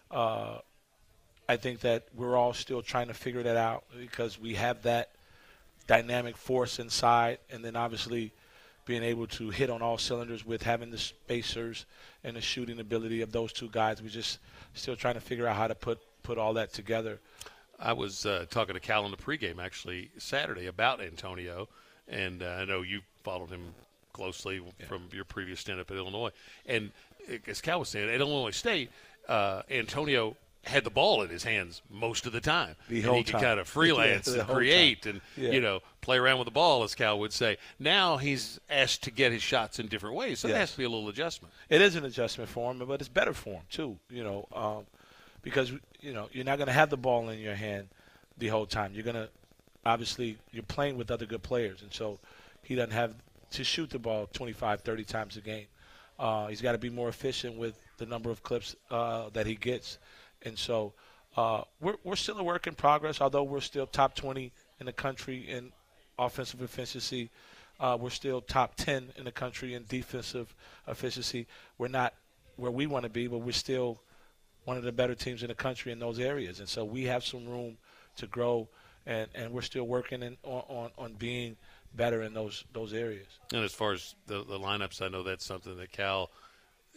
I think that we're all still trying to figure that out because we have that dynamic force inside, and then obviously being able to hit on all cylinders with having the spacers and the shooting ability of those two guys. We're just still trying to figure out how to put all that together. I was talking to Cal in the pregame actually Saturday about Antonio, and I know you followed him closely from your previous stint up at Illinois. And as Cal was saying, at Illinois State, Antonio had the ball in his hands most of the time. He could kind of freelance and create and, play around with the ball, as Cal would say. Now he's asked to get his shots in different ways, so there has to be a little adjustment. It is an adjustment for him, but it's better for him, too, because, you're not going to have the ball in your hand the whole time. You're going to – obviously, you're playing with other good players, and so he doesn't have to shoot the ball 25, 30 times a game. He's got to be more efficient with the number of clips that he gets. And so we're still a work in progress, although we're still top 20 in the country in offensive efficiency. We're still top 10 in the country in defensive efficiency. We're not where we want to be, but we're still one of the better teams in the country in those areas. And so we have some room to grow, and we're still working on being better in those areas. And as far as the lineups, I know that's something that Cal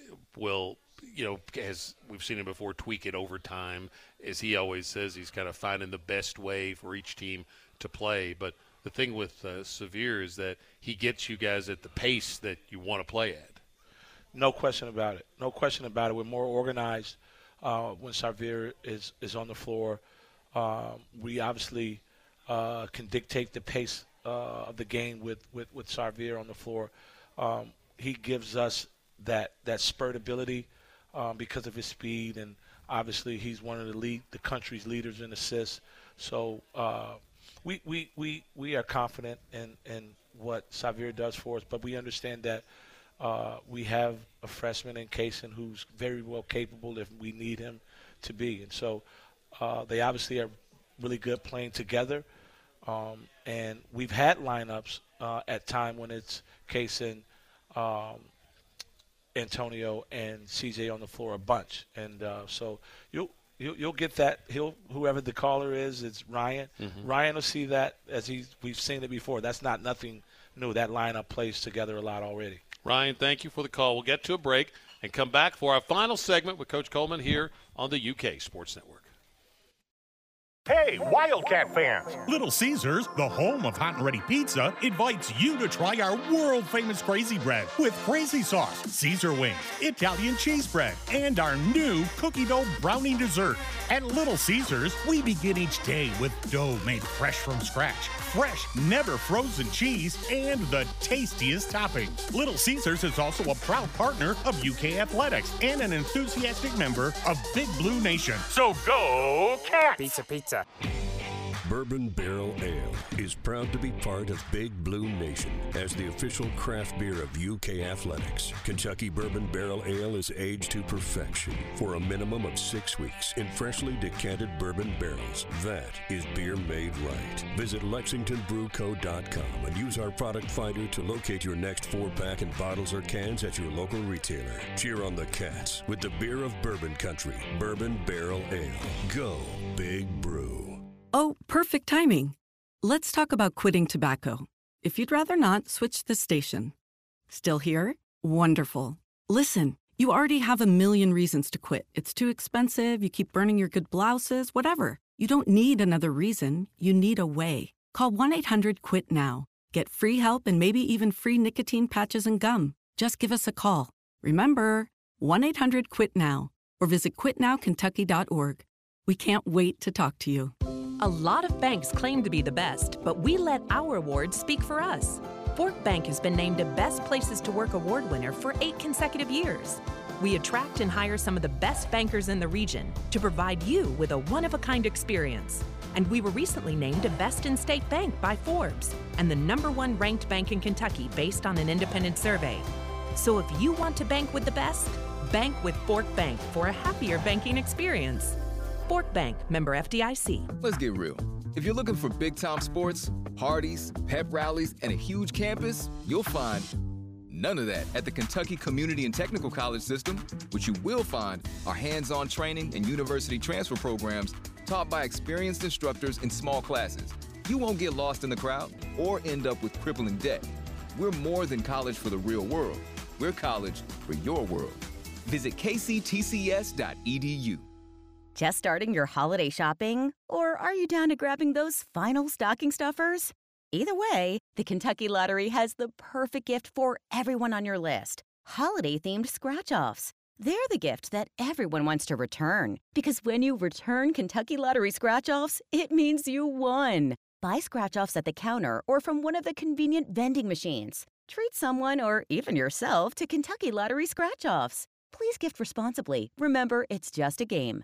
will, as we've seen him before, tweak it over time. As he always says, he's kind of finding the best way for each team to play. But the thing with Sahvir is that he gets you guys at the pace that you want to play at. No question about it. No question about it. We're more organized when Sahvir is on the floor. We obviously can dictate the pace of the game with Sahvir on the floor. He gives us that spurt ability because of his speed, and obviously he's one of the country's leaders in assists. So we are confident in what Sahvir does for us, but we understand that we have a freshman in Kaysen who's very well capable if we need him to be. And so they obviously are really good playing together. And we've had lineups at time when it's Kaysen, Antonio, and CJ on the floor a bunch. And so you'll get that. Whoever the caller is, it's Ryan. Mm-hmm. Ryan will see that we've seen it before. That's not nothing new. That lineup plays together a lot already. Ryan, thank you for the call. We'll get to a break and come back for our final segment with Coach Coleman here on the UK Sports Network. Hey, Wildcat fans! Little Caesars, the home of hot and ready pizza, invites you to try our world-famous Crazy Bread with crazy sauce, Caesar wings, Italian cheese bread, and our new cookie dough brownie dessert. At Little Caesars, we begin each day with dough made fresh from scratch, fresh, never frozen cheese, and the tastiest toppings. Little Caesars is also a proud partner of UK Athletics and an enthusiastic member of Big Blue Nation. So go Cats! Pizza, pizza. Bourbon Barrel Ale is proud to be part of Big Blue Nation as the official craft beer of UK Athletics. Kentucky Bourbon Barrel Ale is aged to perfection for a minimum of 6 weeks in freshly decanted bourbon barrels. That is beer made right. Visit LexingtonBrewCo.com and use our product finder to locate your next 4-pack in bottles or cans at your local retailer. Cheer on the Cats with the beer of bourbon country, Bourbon Barrel Ale. Go Big Brew. Oh, perfect timing. Let's talk about quitting tobacco. If you'd rather not, switch the station. Still here? Wonderful. Listen, you already have a million reasons to quit. It's too expensive, you keep burning your good blouses, whatever. You don't need another reason. You need a way. Call 1-800-QUIT-NOW. Get free help and maybe even free nicotine patches and gum. Just give us a call. Remember, 1-800-QUIT-NOW or visit quitnowkentucky.org. We can't wait to talk to you. A lot of banks claim to be the best, but we let our awards speak for us. Fork Bank has been named a Best Places to Work award winner for 8 consecutive years. We attract and hire some of the best bankers in the region to provide you with a one-of-a-kind experience. And we were recently named a Best in State Bank by Forbes and the #1 ranked bank in Kentucky based on an independent survey. So if you want to bank with the best, bank with Fork Bank for a happier banking experience. Fork Bank, member FDIC. Let's get real. If you're looking for big-time sports, parties, pep rallies, and a huge campus, you'll find none of that at the Kentucky Community and Technical College System. What you will find are hands-on training and university transfer programs taught by experienced instructors in small classes. You won't get lost in the crowd or end up with crippling debt. We're more than college for the real world. We're college for your world. Visit kctcs.edu. Just starting your holiday shopping? Or are you down to grabbing those final stocking stuffers? Either way, the Kentucky Lottery has the perfect gift for everyone on your list. Holiday-themed scratch-offs. They're the gift that everyone wants to return. Because when you return Kentucky Lottery scratch-offs, it means you won. Buy scratch-offs at the counter or from one of the convenient vending machines. Treat someone or even yourself to Kentucky Lottery scratch-offs. Please gift responsibly. Remember, it's just a game.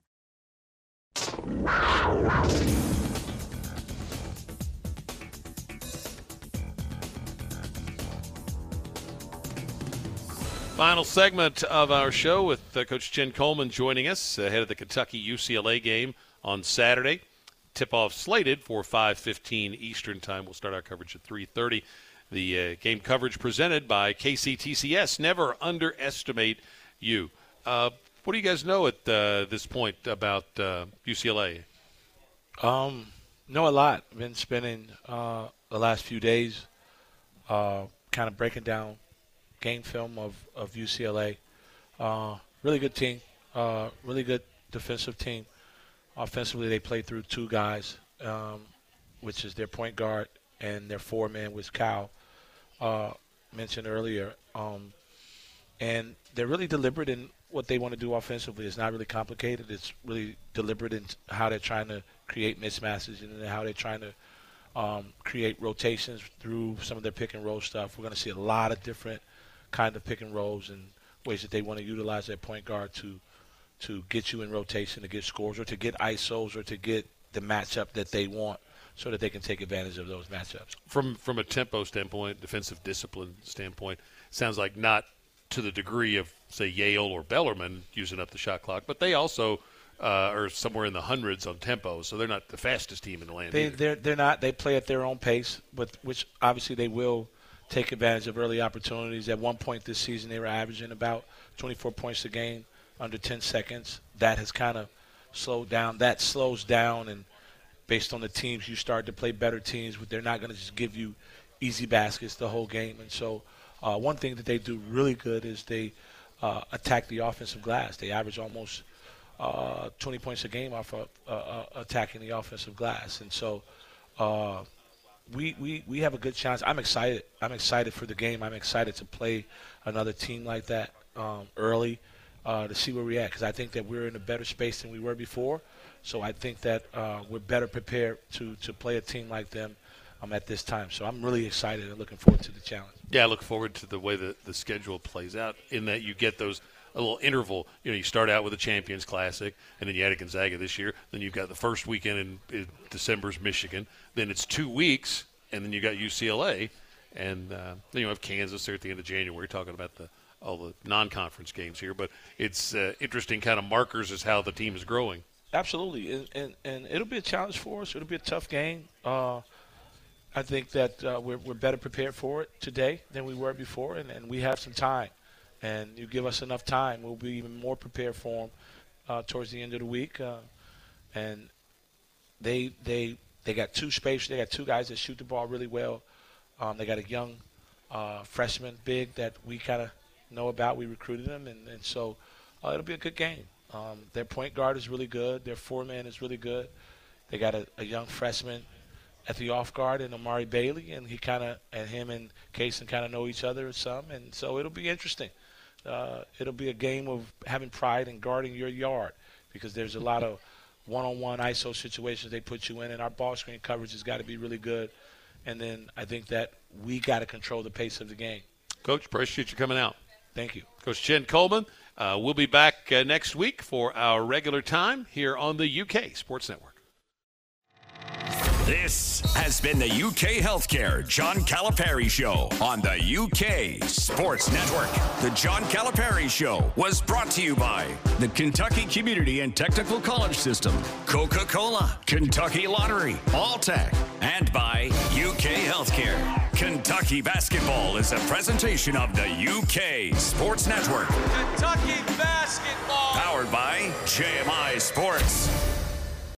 Final segment of our show with Coach Jen Coleman joining us ahead of the Kentucky-UCLA game on Saturday. Tip-off slated for 5:15 Eastern Time. We'll start our coverage at 3:30. The game coverage presented by KCTCS. Never underestimate you. What do you guys know at this point about UCLA? Know a lot. I've been spending the last few days kind of breaking down game film of UCLA. Really good team, really good defensive team. Offensively, they play through two guys, which is their point guard and their four-man, which Cal mentioned earlier. And they're really deliberate in what they want to do offensively. It's not really complicated. It's really deliberate in how they're trying to create mismatches and how they're trying to create rotations through some of their pick-and-roll stuff. We're going to see a lot of different kind of pick-and-rolls and ways that they want to utilize their point guard to get you in rotation, to get scores, or to get ISOs, or to get the matchup that they want so that they can take advantage of those matchups. From a tempo standpoint, defensive discipline standpoint, sounds like not to the degree of, say, Yale or Bellarmine using up the shot clock, but they also are somewhere in the hundreds on tempo, so they're not the fastest team in the land. They're not. They play at their own pace, but which obviously they will take advantage of early opportunities. At one point this season, they were averaging about 24 points a game, under 10 seconds. That has kind of slowed down. That slows down, and based on the teams, you start to play better teams, but they're not going to just give you easy baskets the whole game. And so one thing that they do really good is they attack the offensive glass. They average almost 20 points a game off of attacking the offensive glass. And so we have a good chance. I'm excited. I'm excited for the game. I'm excited to play another team like that early to see where we're at, because I think that we're in a better space than we were before. So I think that we're better prepared to play a team like them at this time. So I'm really excited and looking forward to the challenge. Yeah, I look forward to the way the schedule plays out, in that you get those a little interval. You start out with a Champions Classic, and then you add a Gonzaga this year. Then you've got the first weekend in December's Michigan. Then it's 2 weeks, and then you got UCLA. And then you have Kansas there at the end of January, talking about all the non-conference games here. But it's interesting kind of markers as how the team is growing. Absolutely, and it'll be a challenge for us. It'll be a tough game. I think that we're better prepared for it today than we were before, and we have some time. And you give us enough time, we'll be even more prepared for them towards the end of the week. And they got two spacers. They got two guys that shoot the ball really well. They got a young freshman big that we kind of know about. We recruited them, and so it'll be a good game. Their point guard is really good. Their four-man is really good. They got a young freshman at the off guard in Amari Bailey, and him and Kaysen kind of know each other some, and so it'll be interesting. It'll be a game of having pride and guarding your yard, because there's a lot of one-on-one ISO situations they put you in, and our ball screen coverage has got to be really good. And then I think that we got to control the pace of the game. Coach, appreciate you coming out. Thank you. Coach Chen Coleman. We'll be back next week for our regular time here on the UK Sports Network. This has been the UK Healthcare John Calipari Show on the UK Sports Network. The John Calipari Show was brought to you by the Kentucky Community and Technical College System, Coca-Cola, Kentucky Lottery, Alltech, and by UK Healthcare. Kentucky Basketball is a presentation of the UK Sports Network. Kentucky Basketball. Powered by JMI Sports.